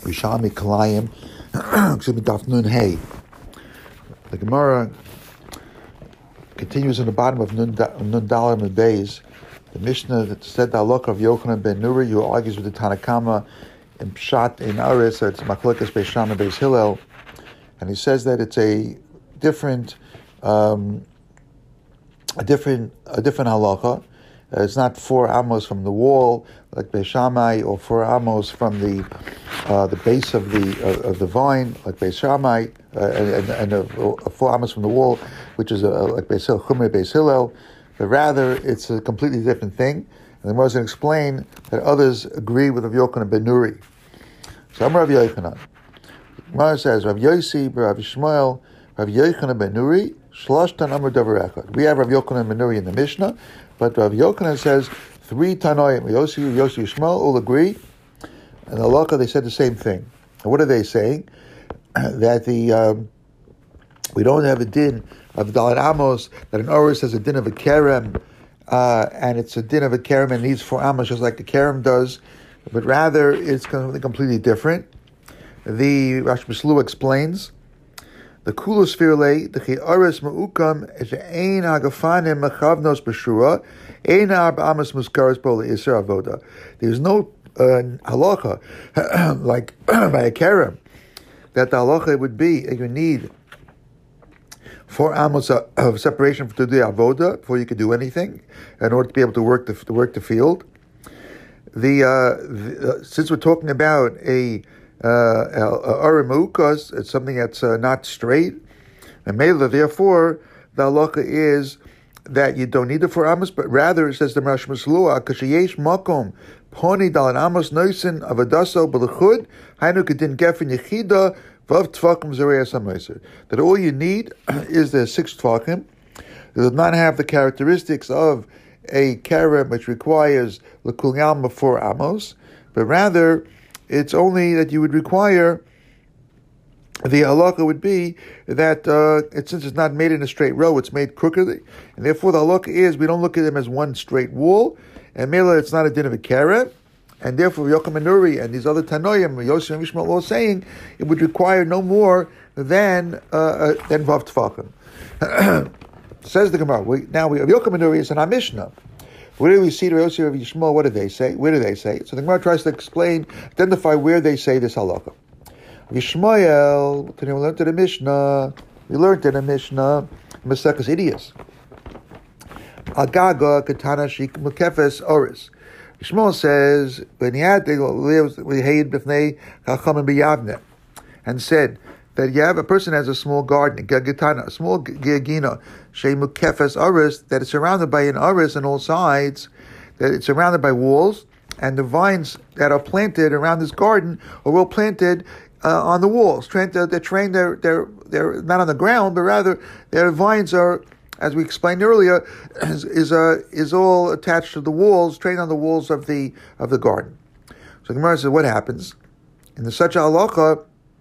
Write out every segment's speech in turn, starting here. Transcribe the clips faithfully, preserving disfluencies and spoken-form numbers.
Rishami Kalayim, excuse me, Daf Nun Hey. The Gemara continues in the bottom of Nun Dalam and Beis. The Mishnah that said the halakha of Yochanan ben Nuri, who argues with the Tanakama in Pshat in Aris, it's Machlokes Beis Shammai and Beis Hillel, and he says that it's a different, um, a different, a different halakha. Uh, it's not four amos from the wall like Beis Shammai, or four amos from the uh, the base of the uh, of the vine like Beis Shammai, uh, and, and uh, four amos from the wall, which is uh, like Beis Hillel, Chumrei Beis Hillel. But rather, it's a completely different thing. And the Gemara is going to explain that others agree with Rav Yochanan ben Nuri. So I'm Rav Yochanan. The Gemara says Rav Yosi, Rav Shmuel, Rav Yochanan ben Nuri, Shloshtan Amar Davar Echad. We have Rav Yochanan ben Nuri in the Mishnah, but Rav Yochanan says three Tanoim, Yosi, Yosi, Shmuel, all agree. And the halakha, they said the same thing. And what are they saying? That the um, we don't have a din of Dalet Amos, that an Oris has a din of a Kerem, uh, and it's a din of a Kerem and needs four Amos just like the Kerem does, but rather it's something completely different. The Rash Mislu explains, the Kulus Firle, the Chi Oris Ma'ukam, Ein Hagafanim Machavnos B'Shura, Ein Arba Amos Muskaris Bola Isra Avoda. There's no uh, halacha, like by a Kerem, that the halacha would be, that you need four amos of separation to do avoda before you could do anything, in order to be able to work the to work the field. The, uh, the uh, since we're talking about a arimukas, uh, it's something that's uh, not straight, and mela, therefore the halacha is that you don't need the four amos, but rather it says the Rash Maslua kashayesh makom poni dalan amos noisin avadaso belachud hainu kedin gefen yechida. That all you need is the six tfakim. It does not have the characteristics of a kerem, which requires l'kul yalma four amos, but rather it's only that you would require, the halakha would be that uh, it, since it's not made in a straight row, it's made crookedly, and therefore the halakha is we don't look at them as one straight wall, and mela it's not a din of a kerem. And therefore, Yochanan ben Nuri and these other Tanoim, Yosef and Mishmal, are saying it would require no more than uh, uh, than Vav Tfachim. Says the Gemara. We, now, we have Yochanan ben Nuri is in our Mishnah. Where do we see the Yosef and Yishmael? What do they say? Where do they say? So the Gemara tries to explain, identify where they say this halakha. Yishmael, we learned in the Mishnah. We learned in the Mishnah, Maseches Idiyos. Agaga katana shik mukefes oris. Shmuel says when he had and said that you have a person has a small garden, a small gigina, shemukefes aris, that is surrounded by an aris on all sides, that it's surrounded by walls, and the vines that are planted around this garden are well planted uh, on the walls. Trained, they're trained, they're they're they're not on the ground, but rather their vines are, as we explained earlier, is is, uh, is all attached to the walls, trained on the walls of the of the garden. So the Gemara says, what happens in the such a halacha?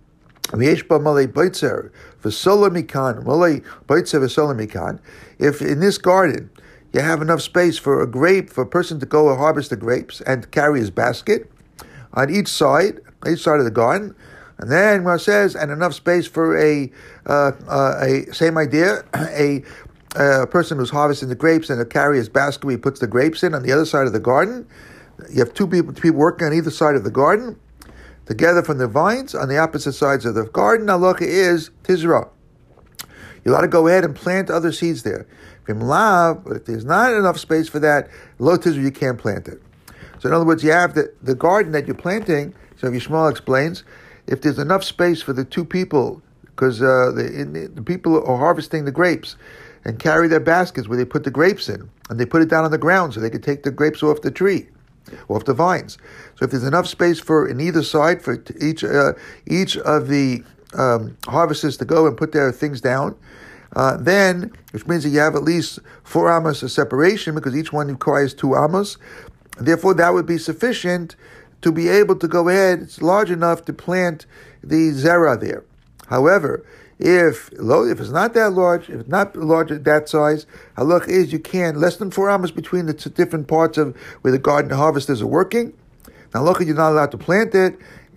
If in this garden you have enough space for a grape, for a person to go and harvest the grapes and carry his basket on each side, each side of the garden, and then Gemara says, and enough space for a uh, uh, a same idea, a a person who's harvesting the grapes and to carry his basket, he puts the grapes in on the other side of the garden. You have two people, two people working on either side of the garden, together from the vines on the opposite sides of the garden. Halakha is tizra. You're allowed to go ahead and plant other seeds there. But if there's not enough space for that, lo tizra, you can't plant it. So in other words, you have the, the garden that you're planting. So Yishmael explains, if there's enough space for the two people, because uh, the, the people are harvesting the grapes and carry their baskets where they put the grapes in, and they put it down on the ground so they can take the grapes off the tree, off the vines. So if there's enough space for in either side for each uh, each of the um, harvesters to go and put their things down, uh, then, which means that you have at least four amos of separation, because each one requires two amos. Therefore, that would be sufficient to be able to go ahead. It's large enough to plant the zera there. However, If if it's not that large, if it's not large at that size, halakha is you can less than four amos between the two different parts of where the garden harvesters are working. Now, halakha, you're not allowed to plant it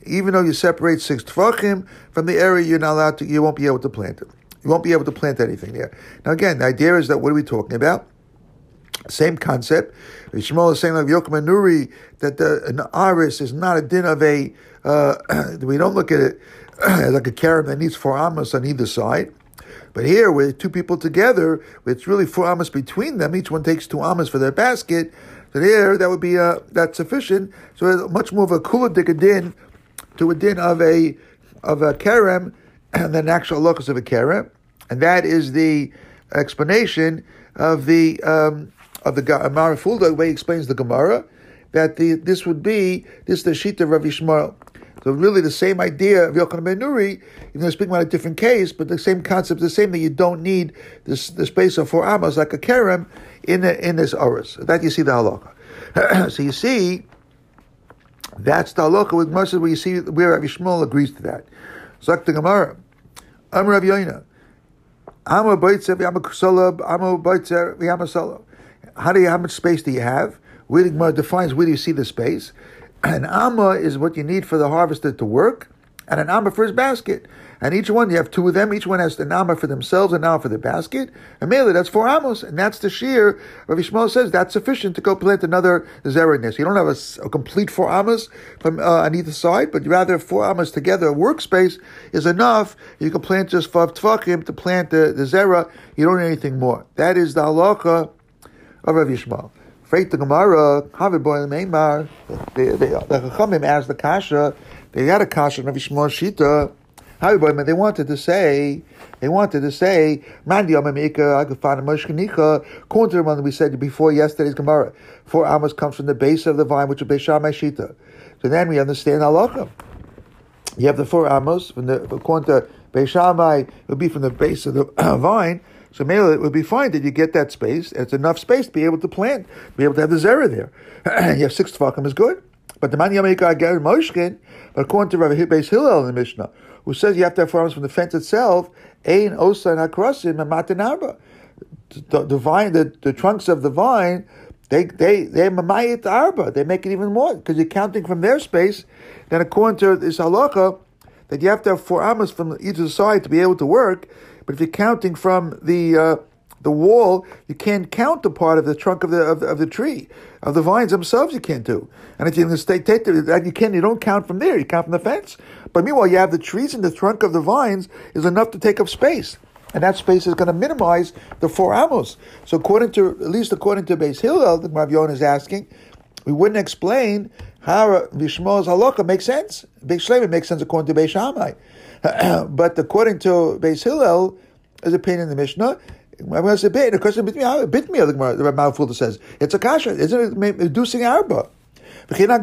even though you separate six tefachim from the area, you're not allowed to. You won't be able to plant it. You won't be able to plant anything there. Now, again, the idea is that what are we talking about? Same concept. Shmuel is saying like Yochum and Nuri that the an aris is not a din of a. Uh, we don't look at it as like a karam that needs four amos on either side. But here, with two people together, it's really four amos between them. Each one takes two amos for their basket. So there, that would be uh, that's sufficient. So it's much more of a kula dik din to a din of a of a karam than an actual locus of a karam, and that is the explanation of the. Um, Of the Amar Fulda, the way he explains the Gemara, that the this would be this is the Shita of Rav Yishmael. So really the same idea of Yochanan ben Nuri, even though speaking about a different case, but the same concept, the same that you don't need this the space of four amos like a kerem in the, in this oris. That you see the halakha. So you see that's the halakha with Moshe where you see where Rav Yishmael agrees to that. So the Gemara, Amar Rav Yoina, Amar Boitzer V'Amar Kusolab, Amar Boitzer V'Amar Solab. How do you? How much space do you have? Where the Gemara defines where do you see the space? An amma is what you need for the harvester to work, and an amma for his basket. And each one, you have two of them. Each one has an amma for themselves and an amma for the basket. And mainly that's four amos, and that's the shear. Rav Yishmael says that's sufficient to go plant another zera in this. You don't have a, a complete four amos from uh, on either side, but rather four amos together. A workspace is enough. You can plant just five tvachim to plant the, the zera. You don't need anything more. That is the halakha of Rav Yishmael. Freit the Gemara, Havid boy the Meimar, the Chachamim asked the Kasha, they had a Kasha in Rav Yishmael Shita. Havid boy, they wanted to say, they wanted to say, Mandi Amamika, I could find a Moshkanicha, according to the one that we said before yesterday's Gemara. Four amos comes from the base of the vine, which is Beishamai Shita. So then we understand halacha. You have the four amos, from the, according to Beishamai, it would be from the base of the vine. So maybe it would be fine that you get that space. It's enough space to be able to plant, be able to have the zera there. You have six tefachim is good. But the man Yamika Ger Moshkin, but according to Rabbi Beis Hillel in the Mishnah, who says you have to have four amos from the fence itself, Ein Osa and Hakrosim and Matan Arba. The, the vine, the, the trunks of the vine, they they they mamayit arba. They make it even more because you're counting from their space. Then according to this halacha, that you have to have four amos from either side to be able to work. But if you're counting from the uh, the wall, you can't count the part of the trunk of the of, of the tree, of the vines themselves. You can't do. And if you're going to stay take that, you can. You don't count from there. You count from the fence. But meanwhile, you have the trees and the trunk of the vines is enough to take up space, and that space is going to minimize the four amos. So according to at least according to Beis Hillel, the Rav Yonah is asking, we wouldn't explain how Yishmael's halakha makes sense. Beis Shleim makes sense according to Beis Shammai. But according to Beis Hillel, as a opinion in the Mishnah, I'm going to say bit. The question bit me, bit me. The Rav Fulda says it's a kasha. Isn't it reducing arba? Now you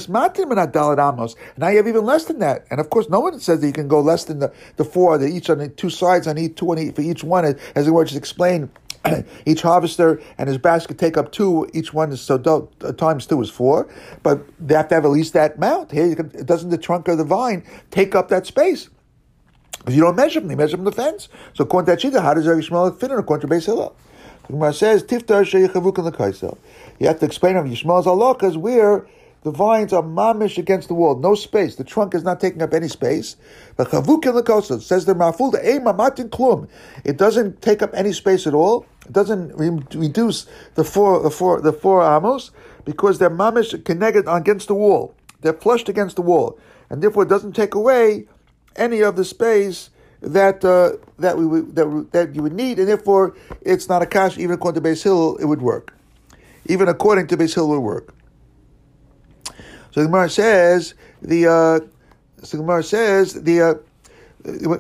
have even less than that, and of course, no one says that you can go less than the, the four. That each on the two sides on each two on each, for each one, as, as the word just explained. Each harvester and his basket take up two. Each one is so do, uh, times two is four, but they have to have at least that amount. Here, you can, doesn't the trunk of the vine take up that space? Because you don't measure them, you measure from the fence. So according to that shita, how does Rav Yishmael fit in according to Beis Hillel? The Gemara says, Tiftar sheyichavukan l'kaisel. You have to explain Rav Yishmael's halakas where the vines are mamish against the wall, no space. The trunk is not taking up any space. But chavukan l'kaisel, says the Mafulda, ei mamatin klum. It doesn't take up any space at all. It doesn't re- reduce the four, the four, the four amos because they're mamish connected against the wall. They're flushed against the wall, and therefore it doesn't take away any of the space that uh, that we would, that that you would need, and therefore it's not a kash. Even according to Beis Hillel, it would work. Even according to Beis Hillel, it would work. So the Gemara says the uh, so the Gemara says the. Uh, Even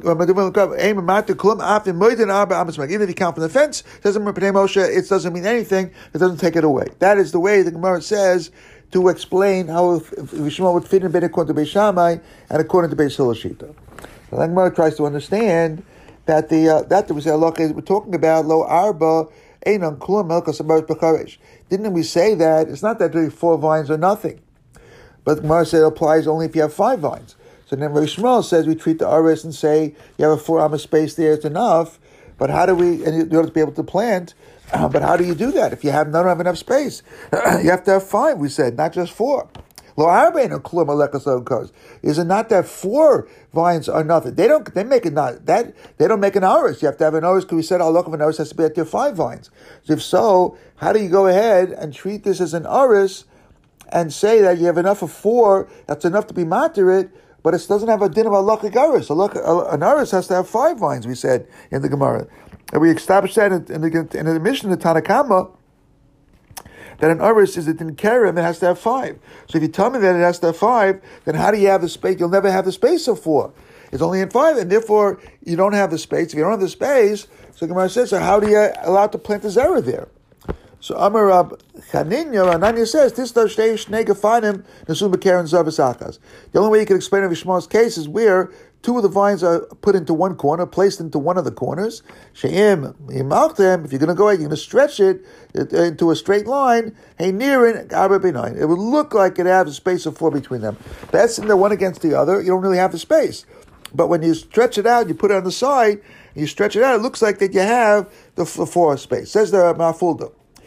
if you count from the fence, it doesn't it doesn't mean anything. It doesn't take it away. That is the way the Gemara says to explain how Yishmael would fit in Ben according to Beis Shammai and according to Beis Hillel Shita. So the Gemara tries to understand that the uh, that there was a look we're talking about lo arba einon klum melkas abaris b'charesh. Didn't we say that it's not that really four vines or nothing, but the Gemara said it applies only if you have five vines. So then Rav Yishmael says we treat the aris and say you have a four amma space there, it's enough. But how do we, and you ought to be able to plant, uh, but how do you do that if you have don't have enough space? You have to have five, we said, not just four. Lo arbeinu klum alekas lo. Is it not that four vines are nothing? They don't. They make it not that. They don't make an aris. You have to have an aris because we said halach of an aris has to be at your five vines. So if so, how do you go ahead and treat this as an aris and say that you have enough of four? That's enough to be materit, but it doesn't have a din of halach aris. An aris has to have five vines. We said in the Gemara, and we established that in the in the mission of Tanna Kama, that an aris is a din kerem, it has to have five. So if you tell me that it has to have five, then how do you have the space? You'll never have the space of four. It's only in five, and therefore you don't have the space. If you don't have the space, so Gemara says, so how do you allow to plant the zera there? So Amar Rab Chananya, Ananya says, this does shnei gefanim nesum b'keren zavas achas. The only way you can explain Rav Yishmael's case is where two of the vines are put into one corner, placed into one of the corners. She'im imachtem, if you're going to go ahead, you're going to stretch it into a straight line. Hey, nearin arba b'nayin. It would look like it has a space of four between them. That's in the one against the other. You don't really have the space. But when you stretch it out, you put it on the side, and you stretch it out, it looks like that you have the four space. Says the Ma'afulda.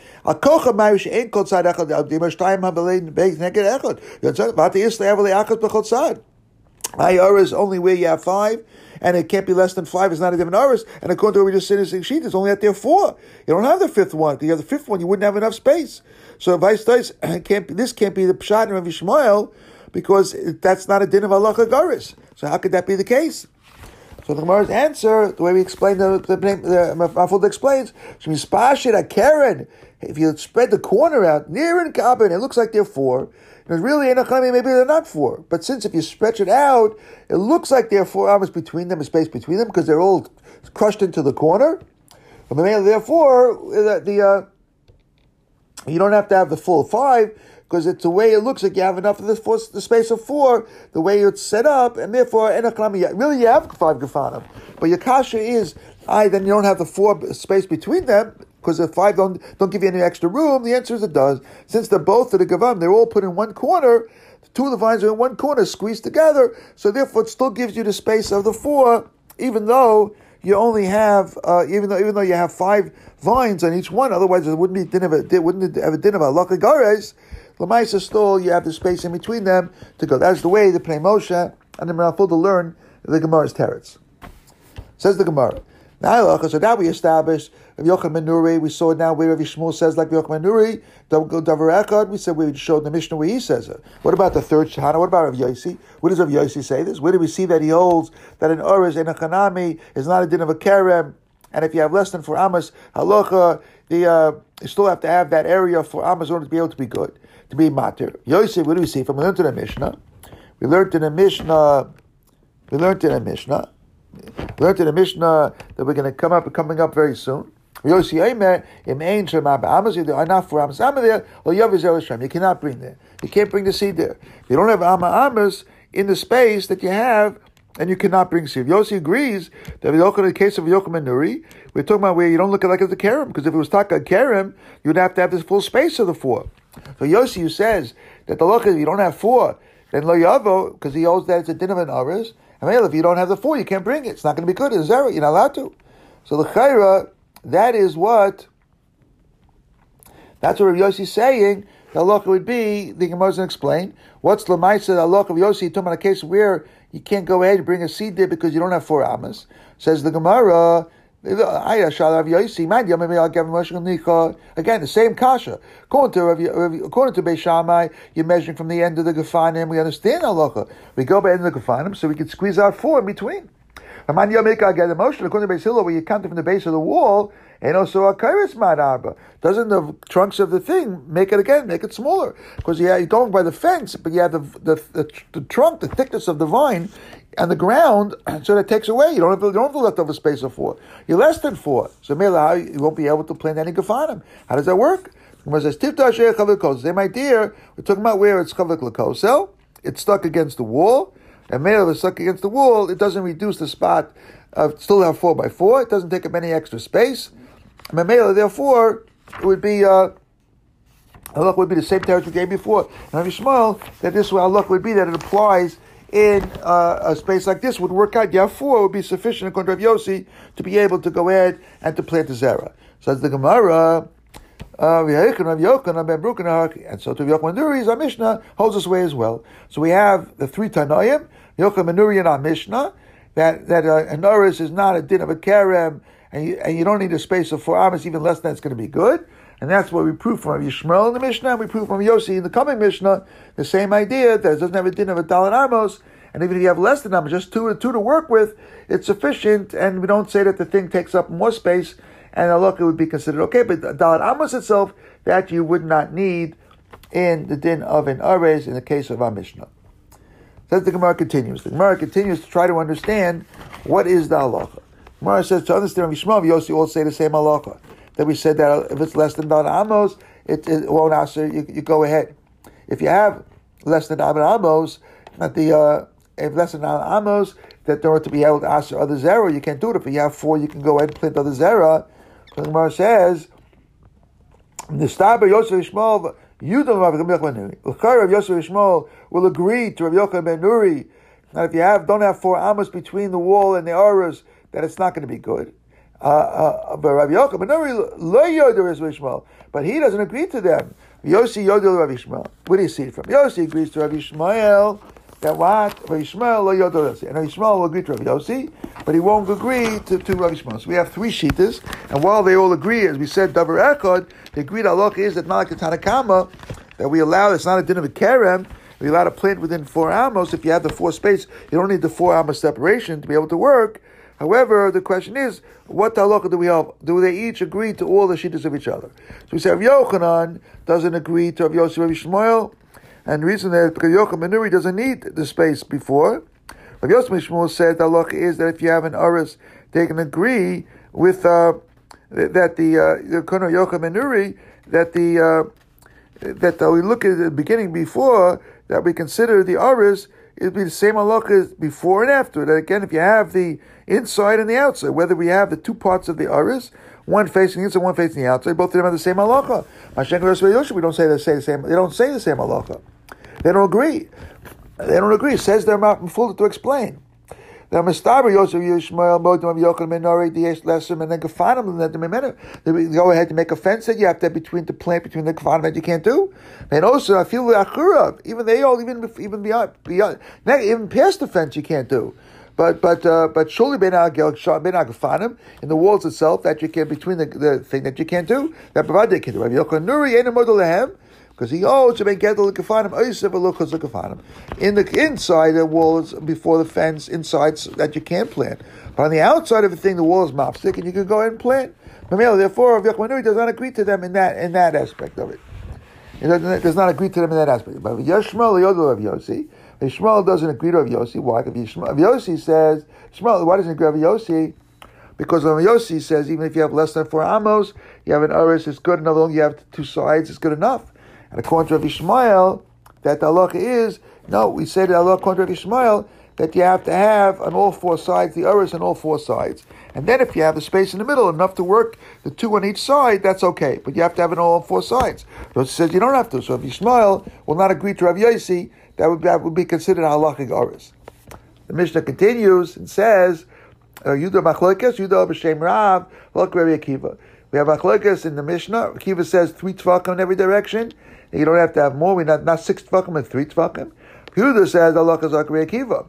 Aris only where you have five, and it can't be less than five. It's not a different aris. And according to what we just said in sheet, it's only at there four. You don't have the fifth one. If you have the fifth one, you wouldn't have enough space. So vice versa, can't be, this can't be the pshat of Yishmael because that's not a din of halacha garis. So how could that be the case? So the Gemara's answer, the way we explain the the the Mafulda explains, a Karen. If you spread the corner out near in Kabin, it looks like they're four. There's really in a maybe they're not four. But since if you stretch it out, it looks like there are four arms between them, a space between them, because they're all crushed into the corner. But therefore, the, the uh, you don't have to have the full five, because it's the way it looks like you have enough of the, four, the space of four, the way it's set up, and therefore, really you have five gefanim. But your kasha is, I then you don't have the four space between them, because the five don't don't give you any extra room. The answer is it does. Since they're both of the gevam, they're all put in one corner, the two of the vines are in one corner, squeezed together, so therefore it still gives you the space of the four, even though you only have, uh, even though even though you have five vines on each one, otherwise it wouldn't be din of a, it wouldn't have a din of a halakha gares. Lamaisa still, you have the space in between them to go. That's the way the Pnei Moshe and the Meraful to learn the Gemara's teretz. Says the Gemara. Now, so now we established Rav Yochanan ben Nuri. We saw now where Rav Yishmael says like Rav Yochanan ben Nuri. Davar Echad. We said we showed the Mishnah where he says it. What about the third Shana? What about Rav Yossi? Where does Rav Yossi say this? Where do we see that he holds that an Uriz and a Chanami is not a din of a Kerem? And if you have less than four Amas halacha, the uh, you still have to have that area for Amas in order to be able to be good, to be matir. Yossi, what do we see from? We learned in the Mishnah. We learned in the Mishnah. We learned in the Mishnah. We learned in the Mishnah that we're going to come up, coming up very soon. Yossi Eimer, im ein shema ba'amas, there are not four amas amma there, or yaviz el Hashem. You cannot bring there. You can't bring the seed there. You don't have amma amas in the space that you have, and you cannot bring seed. Yossi agrees that we look at the case of Yochanan ben Nuri, we're talking about where you don't look at like as a kerem, because if it was taka kerem, you'd have to have this full space of the four. So Yossi, who says that the look is you don't have four, then lo yavo, because he holds that it's a din of an aris. I mean, if you don't have the four, you can't bring it. It's not going to be good. It's zero. You're not allowed to. So the chayra, that is what, that's what Rav Yossi is saying. The halacha would be, the Gemara doesn't explain. What's the ma'aseh, the halacha of Yossi, talking about a case where you can't go ahead and bring a seed there because you don't have four amas. Says the Gemara, again, the same kasha. According to according to Beis Shammai, you're measuring from the end of the gefanim. We understand halacha. We go by the end of the gefanim, so we can squeeze out four in between. According to Beis Hillel, where you count it from the base of the wall, and also a kairos mad arba. Doesn't the trunks of the thing make it again, make it smaller? Because yeah, you're going by the fence, but you have the the, the the trunk, the thickness of the vine, and the ground, so that takes away. You don't have, you don't have the leftover space of four. You're less than four. So maybe you won't be able to plant any gefanim. How does that work? When it says tifta asher chavik lakosel, say my dear, we're talking about where it's chavik lakosel. It's stuck against the wall. And male is stuck against the wall, it doesn't reduce the spot of still have four by four, it doesn't take up any extra space. And male, therefore, it would be uh halach would be the same territory we gave before. And Rav Yishmael, that this way halach would be that it applies in uh, a space like this would work out. You have four, would be sufficient according to Rav Yossi to be able to go ahead and to plant the zera. Says the Gemara, Uh, and so to Yochanan ben Nuri, our Mishnah holds this way as well. So we have the three Tanoim, Yochanan ben Nuri in our Mishnah, that that uh, an Oris is not a din of a Kerem, and you, and you don't need a space of four amas, even less than it's going to be good. And that's what we prove from Yishmael in the Mishnah, and we prove from Yossi in the coming Mishnah, the same idea, that it doesn't have a din of a Dalet Amos, and even if you have less than Amos, just two, two to work with, it's sufficient, and we don't say that the thing takes up more space, and halakha would be considered okay, but Dalet Amos itself, that you would not need in the din of an Ares in the case of our Mishnah. So the Gemara continues. The Gemara continues to try to understand what is the halakha. Gemara says, to understand Yishmael, Yossi all say the same halakha. That we said that if it's less than Dalet Amos, it, it won't answer, you, you go ahead. If you have less than Dalet Amos, not the, uh, if less than Dalet Amos, that in order to be able to answer other zera, you can't do it. If you have four, you can go ahead and plant other zera. The Gemara says, the Staber Yosef Yishmael, Yudam Rav Yosef Yishmael will agree to Rav Yochanan ben Nuri that if you have don't have four amos between the wall and the aras, that it's not going to be good. Uh, uh, but Rav Yochanan ben Nuri lo yoder is Yishmael, but he doesn't agree to them. Yossi yoder Rav Yishmael. Where do you see it from? Yossi agrees to Rav Yishmael that what Rav Yishmael lo yoder Yossi, and Rav Yishmael will agree to Rav Yossi, but he won't agree to, to Rav Yishmael. So we have three shitas, and while they all agree, as we said, davar echad, the agreed halakha is that not like the Tanakama, that we allow, it's not a din of a kerem, we allow to plant within four amos. If you have the four space, you don't need the four amos separation to be able to work. However, the question is, what halakha do we have? Do they each agree to all the shitas of each other? So we say Rav Yochanan doesn't agree to Rav Yossi Rav Yishmael, and the reason is because Yochanan ben Nuri doesn't need the space before. Rav Yossi Rav Yishmael said the halakha is that if you have an aris, they can agree with uh, that the uh, Yochanan ben Nuri that the uh, that uh, we look at the beginning before that we consider the aris, it'd be the same halakha as before and after. That again, if you have the inside and the outside, whether we have the two parts of the aris, one facing the inside, one facing the outside, both of them have the same halakha. We don't say they say the same. They don't say the same halakha. They don't agree. They don't agree. It says they're not full to explain. The Mistaber Yosef Yishmael Modim of Yochanan ben Nuri Diesh Lesser and then Gefanim and then the Memena. They go ahead to make a fence that you have to have between the plant between the Gefanim that you can't do. And also I feel the Achura, even they all even even beyond beyond even past the fence you can't do. But but uh, but surely ben Gefanim in the walls itself that you can between the, the thing that you can't do that provided can do. Yochanan Nuri ain't a model lehem. Because he holds to make gedol l'kefanim, oisav l'luchos l'kefanim. In the inside the walls before the fence, inside that you can't plant. But on the outside of the thing, the wall is mopstick, and you can go ahead and plant. Therefore, Rav Yochanan does not agree to them in that in that aspect of it. It does, does not agree to them in that aspect. But Yishmael yodel Rav Yossi. Yishmael doesn't agree to Rav Yossi. Why? Because Rav Yossi says, Yishmael, why doesn't he agree to Rav Yossi? Because Rav Yossi says even if you have less than four amos, you have an aris, it's good enough. Long you have two sides, it's good enough. And according to Rav Yishmael, that the halakha is, no, we say that halakha according to Rav Yishmael, that you have to have on all four sides, the aris on all four sides. And then if you have the space in the middle, enough to work the two on each side, that's okay. But you have to have it all on four sides. So it says you don't have to. So if Yishmael will not agree to Rav Yossi, that would, that would be considered halachic aris. The Mishnah continues and says, Yudah machlokes, Yudah b'shem Rav, Lok Rabbi Akiva. We have machlokes in the Mishnah. Akiva says three tvakim in every direction. You don't have to have more. We're not, not six tvakim, but three tvakim. Yehuda says Allah is like Akiva.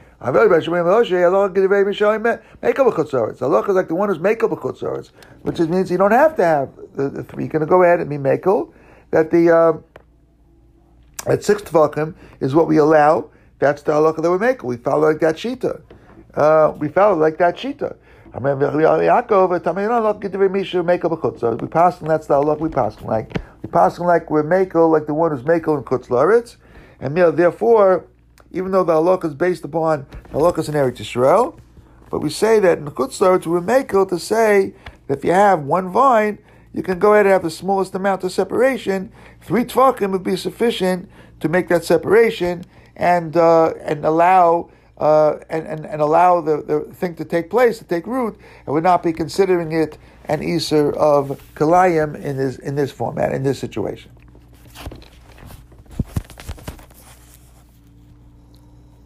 Make up a chutzaretz. Allah is like the one who's make up a chutzaretz, which means you don't have to have the, the three. You're going to go ahead and be makel. That the uh, at six tvakim is what we allow. That's the halacha that we make. We follow like that shita. Uh, we follow like that shita. I mean, Yaakov, make up a chutzah. We pass, and that's the halach we pass like. We pass like we're makel, like the one who's makel in Chutz La'aretz, and therefore, even though the halach is based upon the halachas in Eretz Yisrael, but we say that in Chutz La'aretz we're makel to say that if you have one vine, you can go ahead and have the smallest amount of separation. Three tvakim would be sufficient to make that separation and uh, and allow. Uh, and, and, and allow the, the thing to take place, to take root, and would not be considering it an Isser of Kalayim in this in this format, in this situation.